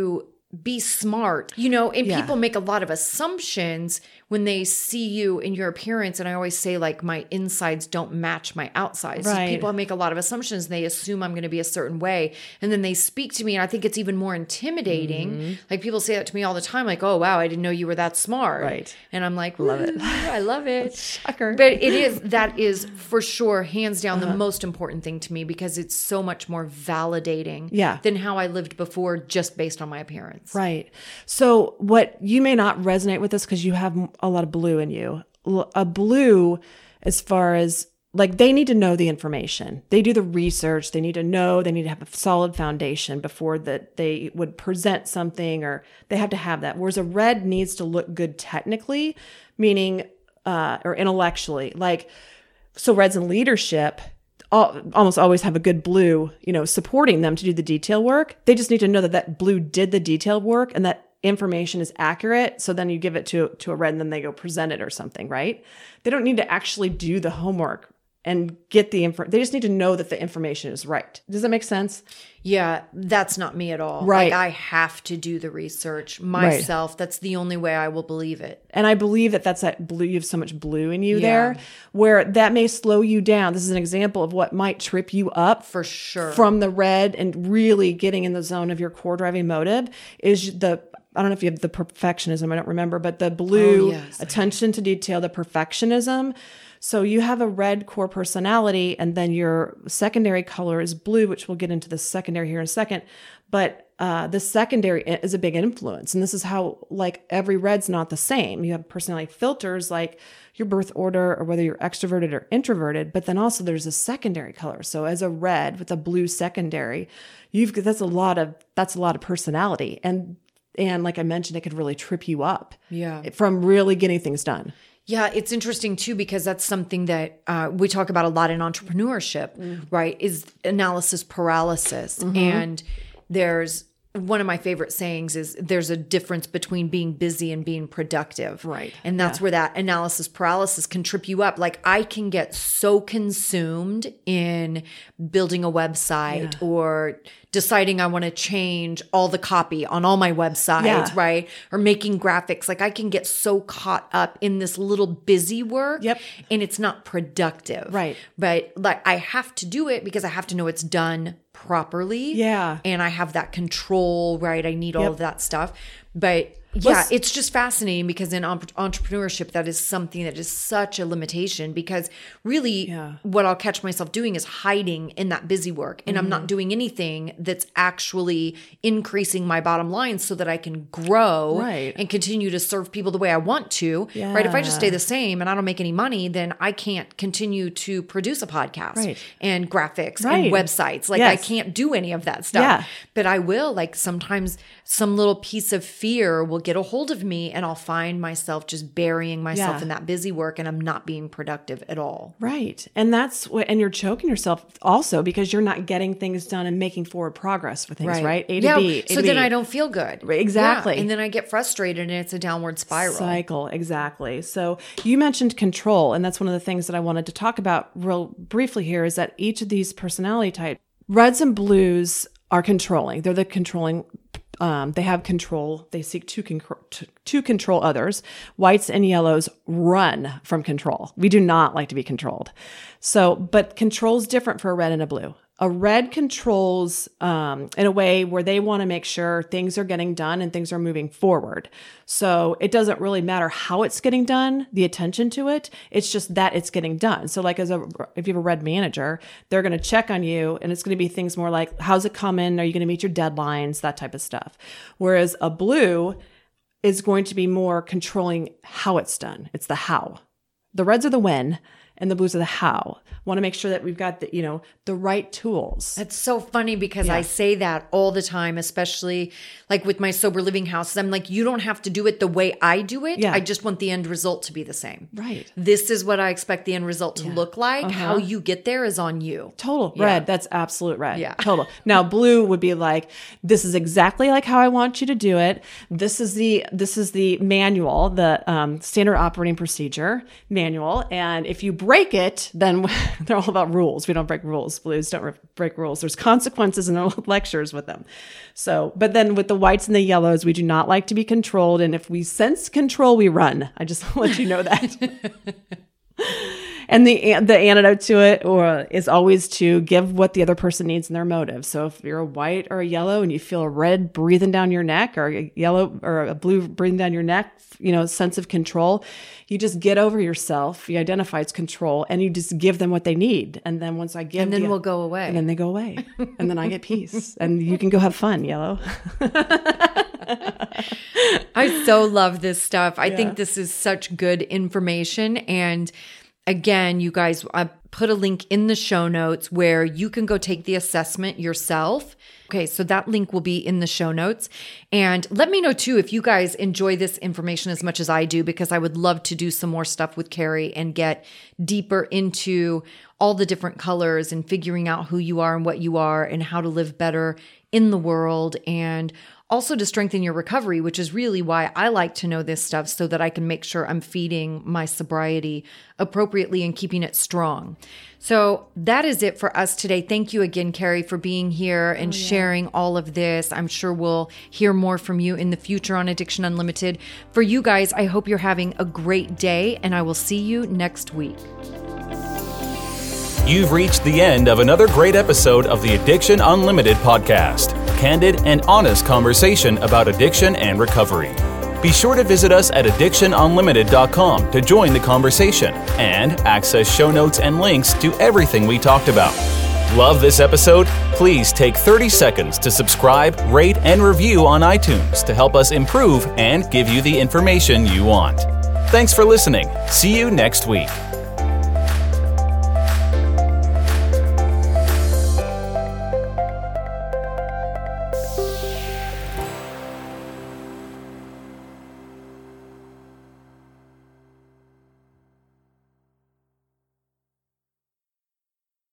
be smart, you know, and Yeah. people make a lot of assumptions when they see you in your appearance. And I always say, like, my insides don't match my outsides. So Right. people make a lot of assumptions. And they assume I'm going to be a certain way. And then they speak to me. And I think it's even more intimidating. Mm-hmm. Like, people say that to me all the time. Like, oh, wow, I didn't know you were that smart. Right. And I'm like, Love it. I love it. Shocker. But it is, that is for sure, hands down, Uh-huh. the most important thing to me, because it's so much more validating Yeah. than how I lived before just based on my appearance. Right. So what you may not resonate with this because you have a lot of blue in you. L- A blue, as far as like, they need to know the information. They do the research. They need to know. They need to have a solid foundation before that they would present something, or they have to have that. Whereas a red needs to look good technically, meaning uh, or intellectually. Like, so reds in leadership All, almost always have a good blue, you know, supporting them to do the detail work. They just need to know that that blue did the detailed work and that information is accurate. So then you give it to, to a red and then they go present it or something, right? They don't need to actually do the homework and get the info. They just need to know that the information is right. Does that make sense? Yeah, that's not me at all. Right. Like, I have to do the research myself. Right. That's the only way I will believe it. And I believe that that's that blue. You have so much blue in you Yeah. there, where that may slow you down. This is an example of what might trip you up For sure. from the red, and really getting in the zone of your core driving motive is the, I don't know if you have the perfectionism, I don't remember, but the blue Oh, yes. attention to detail, the perfectionism. So you have a red core personality, and then your secondary color is blue, which we'll get into the secondary here in a second. But uh, the secondary is a big influence. And this is how, like, every red's not the same. You have personality filters, like your birth order, or whether you're extroverted or introverted. But then also there's a secondary color. So as a red with a blue secondary, you've that's a lot of that's a lot of personality. And and like I mentioned, it could really trip you up. Yeah. From really getting things done. Yeah, it's interesting too, because that's something that uh, we talk about a lot in entrepreneurship, mm. right? Is analysis paralysis. Mm-hmm. And there's one of my favorite sayings is there's a difference between being busy and being productive. Right. And that's yeah. where that analysis paralysis can trip you up. Like, I can get so consumed in building a website yeah. or deciding I want to change all the copy on all my websites, yeah. right? Or making graphics. Like, I can get so caught up in this little busy work, yep. and it's not productive. Right. But like, I have to do it because I have to know it's done properly. Yeah. And I have that control, right? I need all yep. of that stuff. But yeah, Let's, it's just fascinating, because in entrepreneurship, that is something that is such a limitation, because really yeah. what I'll catch myself doing is hiding in that busy work, and mm-hmm. I'm not doing anything that's actually increasing my bottom line so that I can grow right. and continue to serve people the way I want to, yeah. right? If I just stay the same and I don't make any money, then I can't continue to produce a podcast right. and graphics right. and websites. Like, yes. I can't do any of that stuff, yeah. but I will. Like, sometimes some little piece of fear will get a hold of me, and I'll find myself just burying myself yeah. in that busy work, and I'm not being productive at all. Right. And that's what, and you're choking yourself also, because you're not getting things done and making forward progress with things, right? right? A to yeah, B. A so to then B. I don't feel good. Exactly. Yeah, and then I get frustrated, and it's a downward spiral. Cycle. Exactly. So you mentioned control, and that's one of the things that I wanted to talk about real briefly here, is that each of these personality types, reds and blues, are controlling. They're the controlling Um, they have control. They seek to, con- to, to control others. Whites and yellows run from control. We do not like to be controlled. So, but control is different for a red and a blue. A red controls um, in a way where they want to make sure things are getting done and things are moving forward. So it doesn't really matter how it's getting done, the attention to it. It's just that it's getting done. So like as a, if you have a red manager, they're going to check on you, and it's going to be things more like, how's it coming? Are you going to meet your deadlines? That type of stuff. Whereas a blue is going to be more controlling how it's done. It's the how. The reds are the when, and the blues are the how. Want to make sure that we've got the, you know, the right tools. It's so funny, because yeah. I say that all the time, especially like with my sober living houses. I'm like, you don't have to do it the way I do it. Yeah. I just want the end result to be the same. Right. This is what I expect the end result to yeah. look like. Uh-huh. How you get there is on you. Total. Yeah. Red. That's absolute red. Yeah. Total. Now blue would be like, this is exactly like how I want you to do it. This is the, this is the manual, the um, standard operating procedure manual. And if you break it, then they're all about rules. We don't break rules. Blues don't re- break rules. There's consequences in our lectures with them. So, but then with the whites and the yellows, we do not like to be controlled. And if we sense control, we run. I just want to let you know that. And the the antidote to it or is always to give what the other person needs in their motive. So if you're a white or a yellow and you feel a red breathing down your neck or a yellow or a blue breathing down your neck, you know, sense of control, you just get over yourself. You identify it's control and you just give them what they need. And then once I give And then the, we'll go away. And then they go away. And then I get peace. And you can go have fun, yellow. I so love this stuff. I Yeah. think this is such good information. And again, you guys, I put a link in the show notes where you can go take the assessment yourself. Okay, so that link will be in the show notes. And let me know too if you guys enjoy this information as much as I do, because I would love to do some more stuff with Carrie and get deeper into all the different colors and figuring out who you are and what you are and how to live better in the world, and also to strengthen your recovery, which is really why I like to know this stuff, so that I can make sure I'm feeding my sobriety appropriately and keeping it strong. So that is it for us today. Thank you again, Carrie, for being here and oh, yeah. sharing all of this. I'm sure we'll hear more from you in the future on Addiction Unlimited. For you guys, I hope you're having a great day, and I will see you next week. You've reached the end of another great episode of the Addiction Unlimited podcast. Candid and honest conversation about addiction and recovery. Be sure to visit us at addiction unlimited dot com to join the conversation and access show notes and links to everything we talked about. Love this episode? Please take thirty seconds to subscribe, rate, and review on iTunes to help us improve and give you the information you want. Thanks for listening. See you next week.